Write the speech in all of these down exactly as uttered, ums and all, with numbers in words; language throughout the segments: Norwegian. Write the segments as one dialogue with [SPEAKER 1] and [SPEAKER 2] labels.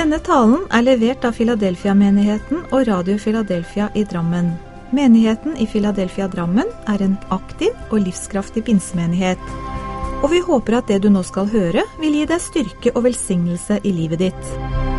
[SPEAKER 1] Denne talen er levert av Philadelphia-menigheten og Radio Philadelphia i Drammen. Menigheten i Philadelphia Drammen er en aktiv og livskraftig pinsemenighet. Og vi håper at det du nå skal høre vil gi deg styrke og velsignelse i livet ditt.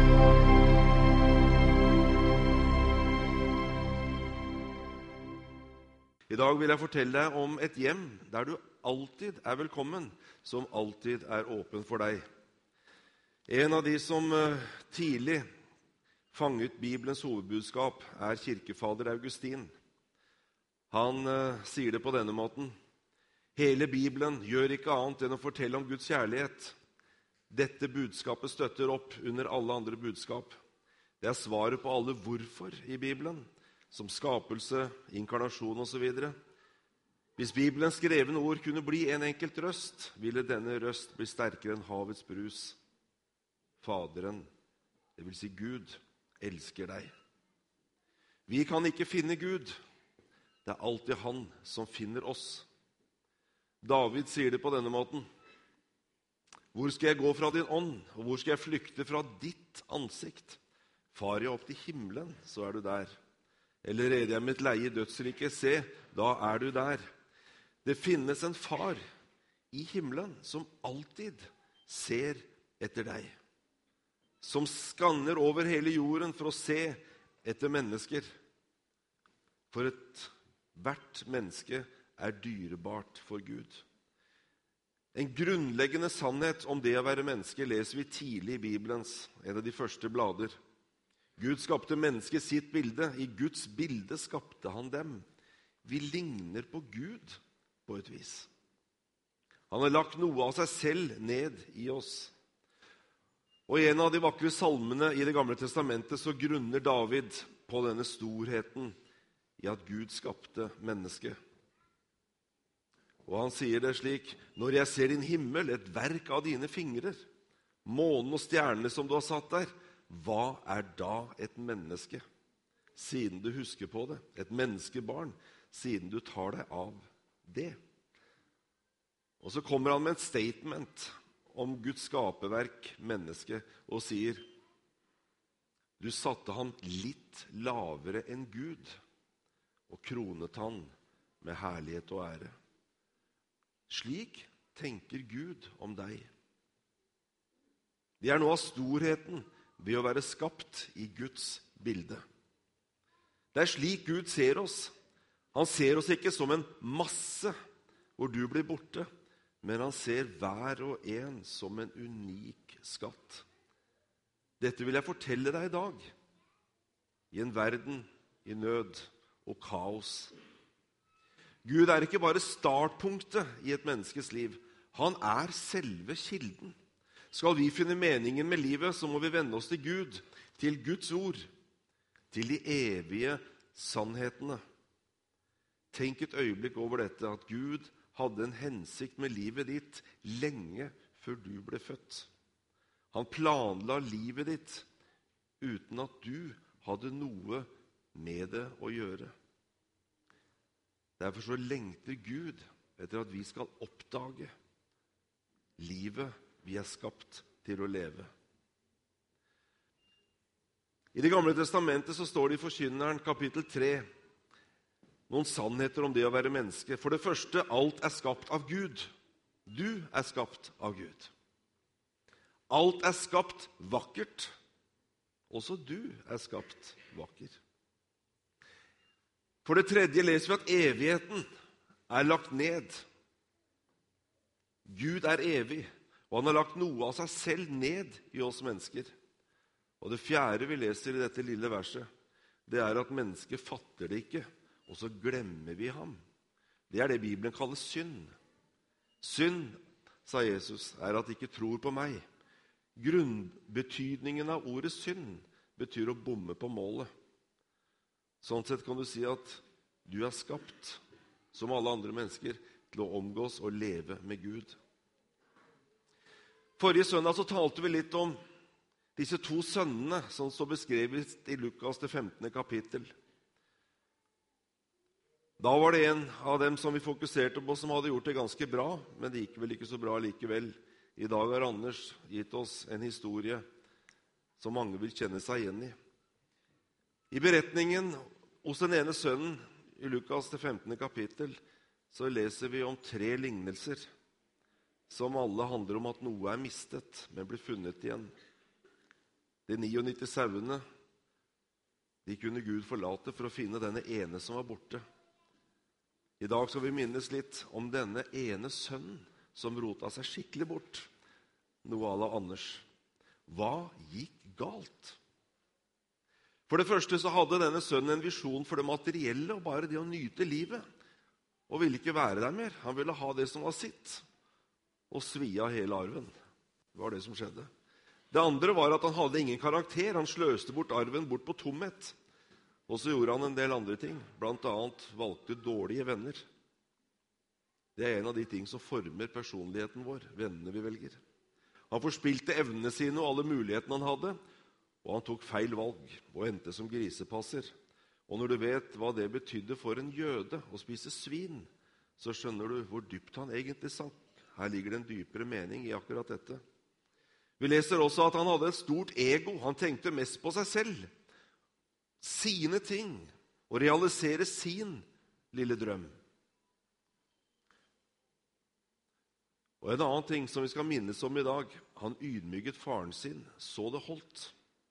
[SPEAKER 2] I dag vil jeg fortelle deg om et hjem der du alltid er velkommen, som alltid er åpen for deg. En av de som tidlig fanget Bibelens hovedbudskap er kirkefader Augustin. Han uh, sier det på denne måten: hele Bibelen gjør ikke annet enn å fortelle om Guds kjærlighet. Dette budskapet støtter opp under alle andre budskap. Det er svaret på alle hvorfor i Bibelen, som skapelse, inkarnasjon og så videre. Hvis Bibelens skrevne ord kunne bli en enkelt røst, ville denne røst bli sterkere enn havets brus. Faderen, det vil si Gud, elsker deg. Vi kan ikke finne Gud. Det er alltid han som finner oss. David sier det på denne måten: hvor skal jeg gå fra din ånd, og hvor skal jeg flykte fra ditt ansikt? Far jeg opp til himmelen, så er du der. Eller reder jeg mitt leie i dødsriket, se, da er du der. Det finnes en far i himmelen som alltid ser etter deg, som skanner over hele jorden for å se etter mennesker. For et hvert menneske er dyrebart for Gud. En grunnleggende sannhet om det å være menneske leser vi tidlig i Bibelens, en av de første blader. Gud skapte mennesket sitt bilde. I Guds bilde skapte han dem. Vi ligner på Gud på et vis. Han har lagt noe av seg selv ned i oss. Og i en av de vakre salmene i Det gamle testamentet så grunner David på denne storheten i at Gud skapte mennesket. Og han sier det slik: når jeg ser din himmel, et verk av dine fingrer, månen og stjernene som du har satt der, hva er da et menneske? Siden du husker på det, et menneskebarn, siden du tar deg av det. Og så kommer han med et statement om Guds skaperverk, mennesket, og sier: du satte han litt lavere enn Gud, og kronet han med herlighet og ære. Slik tenker Gud om deg. Det er noe av storheten ved å være skapt i Guds bilde. Det er slik Gud ser oss. Han ser oss ikke som en masse hvor du blir borte, men han ser hver og en som en unik skatt. Dette vil jeg fortelle deg i dag, i en verden i nød og kaos. Gud er ikke bare startpunktet i et menneskes liv. Han er selve kilden. Skal vi finne meningen med livet, så må vi vende oss til Gud, til Guds ord, til de evige sannhetene. Tenk et øyeblikk over dette, at Gud hadde en hensikt med livet ditt lenge før du ble født. Han planla livet ditt uten at du hadde noe med det å gjøre. Derfor så lengter Gud etter at vi skal oppdage livet vi er skapt til å leve. I Det gamle testamentet så står det i Forkynneren kapittel tre noen sannheter om det å være menneske. For det første, alt er skapt av Gud. Du er skapt av Gud. Alt er skapt vakkert. Også du er skapt vakker. For det tredje leser vi at evigheten er lagt ned. Gud er evig, og han har lagt noe av seg selv ned i oss mennesker. Og det fjerde vi leser i dette lille verset, det er at mennesket fatter det ikke, og så glemmer vi ham. Det er det Bibelen kaller synd. Synd, sa Jesus, er at de ikke tror på meg. Grunnbetydningen av ordet synd betyr å bomme på målet. Sånn sett kan du si at du er skapt, som alle andre mennesker, til å omgås og leve med Gud. Forrige søndag så talte vi litt om disse to sønnene som så beskrevet i Lukas det femtende kapittel. Da var det en av dem som vi fokuserte på som hadde gjort det ganske bra, men det gikk vel ikke så bra likevel. I dag har Anders gitt oss en historie som mange vil kjenne seg igjen i. I beretningen hos den ene sønnen i Lukas det femtende kapittel så leser vi om tre lignelser som alle handler om at noe er mistet, men blir funnet igjen. De niognitti sauene, de kunne Gud forlate for å finne denne ene som var borte. I dag skal vi minnes litt om denne ene sønnen som rota seg skikkelig bort, noe à la Anders. Hva gikk galt? For det første så hadde denne sønnen en visjon for det materielle og bare det å nyte livet, og ville ikke være der mer. Han ville ha det som var sitt, og svi av hele arven. Det var det som skjedde. Det andre var at han hadde ingen karakter. Han sløste bort arven bort på tomhet. Og så gjorde han en del andre ting. Blant annet valgte dårlige venner. Det er en av de ting som former personligheten vår, vennene vi velger. Han forspilte evnene sine og alle mulighetene han hadde, og han tok feil valg og endte som grisepasser. Og når du vet hva det betydde for en jøde å spise svin, så skjønner du hvor dypt han egentlig sank. Her ligger det en dypere mening i akkurat dette. Vi leser også at han hadde et stort ego. Han tenkte mest på seg selv, sine ting, og realisere sin lille drøm. Og en annen ting som vi skal minnes om i dag, han ydmyket faren sin, så det holdt.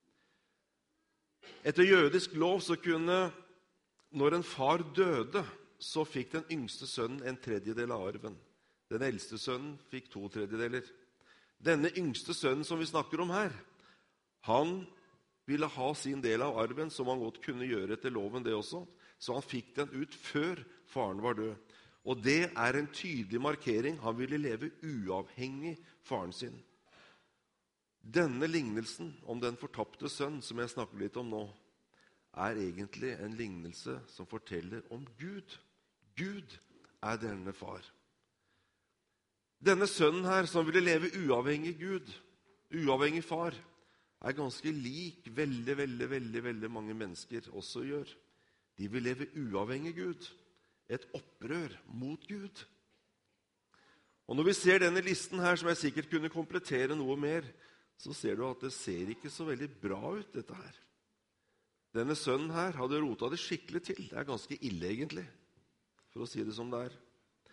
[SPEAKER 2] Etter jødisk lov så kunne, når en far døde, så fikk den yngste sønnen en tredjedel av arven. Den eldste sønnen fikk to tredjedeler. Denne yngste sønnen som vi snakker om her, han ville ha sin del av arven, som han godt kunne gjøre etter loven det også, så han fikk den ut før faren var død. Og det er en tydelig markering. Han ville leve uavhengig faren sin. Denne lignelsen om den fortapte sønn, som jeg snakker litt om nå, er egentlig en lignelse som forteller om Gud. Gud er denne far. Denne sønnen her, som ville leve uavhengig Gud, uavhengig far, er ganske lik veldig, veldig, veldig, veldig mange mennesker også gjør. De vil leve uavhengig Gud. Et opprør mot Gud. Og når vi ser denne listen her, som jeg sikkert kunne komplettere noe mer, så ser du at det ser ikke så veldig bra ut, dette her. Denne sønnen her hadde rota det skikkelig til. Det er ganske ille, egentlig, for å si det som det er.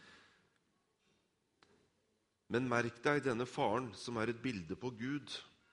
[SPEAKER 2] Men merk deg denne faren, som er et bilde på Gud.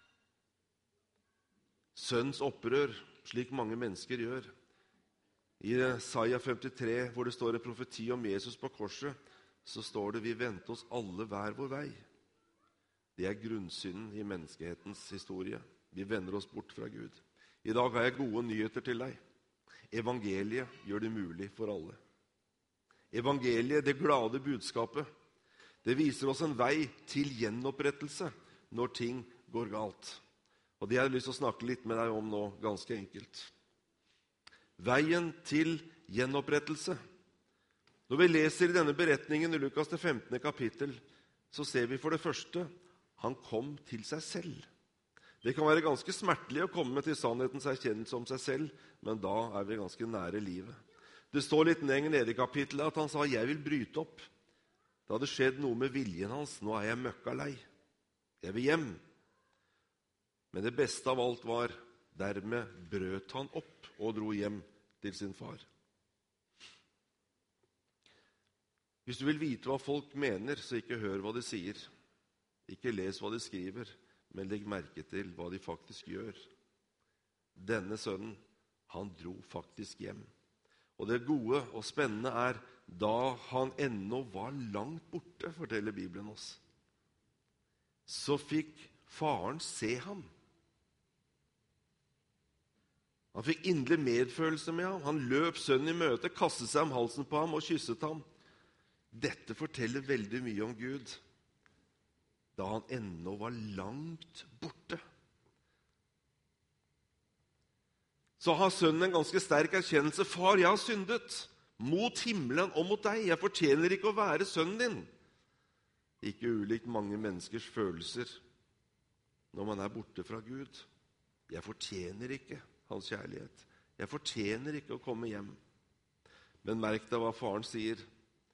[SPEAKER 2] Sønns opprør, slik mange mennesker gjør. I Jesaja femtitre, hvor det står en profeti om Jesus på korset, så står det: vi vendte oss alle hver vår vei. Det er grunnsynden i menneskehetens historie. Vi vender oss bort fra Gud. I dag har jeg gode nyheter til deg. Evangeliet gjør det mulig for alle. Evangeliet, det glade budskapet, det viser oss en vei til gjenopprettelse når ting går galt. Og det har jeg lyst til å snakke litt med deg om nå, ganske enkelt. Veien til gjenopprettelse. Når vi leser i denne beretningen i Lukas det femtende kapittel, så ser vi for det første, han kom til seg selv. Det kan være ganske smertelig å komme til sannhetens erkjennelse om seg selv, men da er vi ganske nære livet. Det står litt lenger nede i kapittelet at han sa, jeg vil bryte opp. Det hadde skjedd noe med viljen hans. Nå er jeg møkka lei. Jeg vil hjem. Men det beste av alt var, dermed brøt han opp og dro hjem til sin far. Hvis du vil vite hva folk mener, så ikke hør hva de sier. Ikke les hva de skriver, men legg merke til hva de faktisk gjør. Denne sønnen, han dro faktisk hjem. Og det gode og spennende er, da han ennå var langt borte, forteller Bibelen oss, så fikk faren se ham. Han fikk inderlig medfølelse med ham. Han løp sønnen i møte, kastet seg om halsen på ham og kysset ham. Dette forteller veldig mye om Gud, da han ennå var langt borte. Så har sønnen en ganske sterk erkjennelse. Far, jeg har syndet mot himmelen og mot deg. Jeg fortjener ikke å være sønnen din. Ikke ulikt mange menneskers følelser når man er borte fra Gud. Jeg fortjener ikke hans kjærlighet. Jeg fortjener ikke å komme hjem. Men merk deg hva faren sier.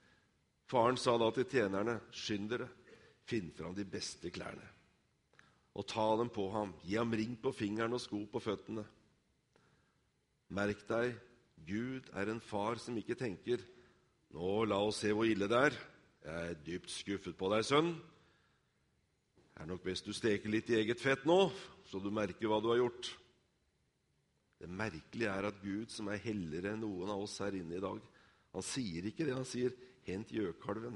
[SPEAKER 2] Faren sa da til tjenerne, skynd dere, finn fram de beste klærne. og ta dem på ham. Gi ham ring på fingeren og sko på føttene. Merk deg, Gud er en far som ikke tenker, nå la oss se hvor ille det er. Jeg er dypt skuffet på deg, sønn. Det er nok best du steker litt i eget fett nå, så du merker hva du har gjort. Det merkelige er at Gud, som er helligere enn noen av oss her inne i dag, han sier ikke det, han sier, hent gjøkalven.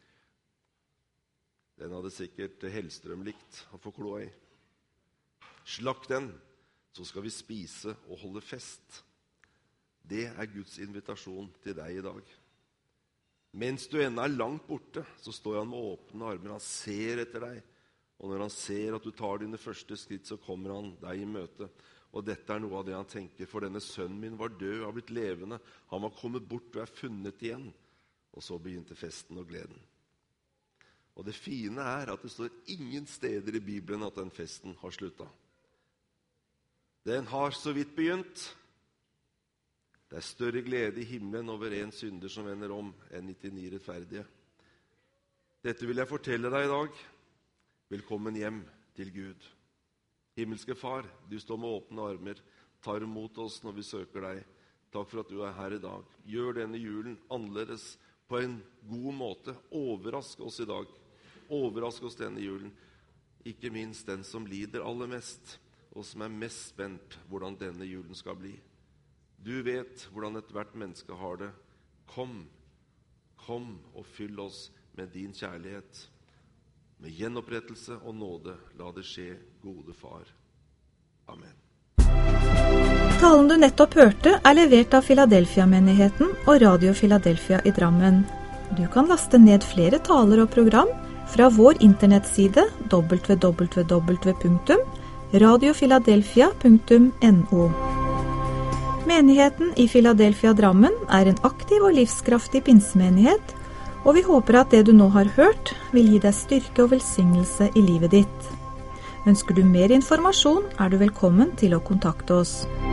[SPEAKER 2] Den hadde sikkert Hellstrøm likt å få kloa i. Slakt den, så skal vi spise og holde fest. Det er Guds invitasjon til deg i dag. Mens du ennå er langt borte, så står han med åpne armer. Han ser etter deg. Og når han ser at du tar dine første skritt, så kommer han deg i møte. Og dette er noe av det han tenker. For denne sønnen min var død, har blitt levende. Han var kommet bort og er funnet igjen. Og så begynte festen og gleden. Og det fine er at det står ingen steder i Bibelen at den festen har sluttet. Den har så vidt begynt. Det er større glede i himmelen over en synder som vender om, enn nittini rettferdige. Dette vil jeg fortelle deg i dag. Velkommen hjem til Gud. Himmelske Far, du står med åpne armer, tar imot oss når vi søker deg. Takk for at du er her i dag. Gjør denne julen annerledes på en god måte. Overrask oss i dag. Overrask oss denne julen. Ikke minst den som lider aller mest, og som er mest spent hvordan denne julen skal bli. Du vet hvordan et hvert menneske har det. Kom, kom og fyll oss med din kjærlighet. Med gjenopprettelse og nåde, la det skje, gode Far. Amen.
[SPEAKER 1] Talen du nettopp hørte er levert av Philadelphia-menigheten og Radio Philadelphia i Drammen. Du kan laste ned flere taler og program fra vår internettside w w w punktum radio philadelphia punktum no. Menigheten i Philadelphia Drammen er en aktiv og livskraftig pinsemenighet, og vi håper at det du nå har hørt vil gi deg styrke og velsignelse i livet ditt. Ønsker du mer informasjon, er du velkommen til å kontakte oss.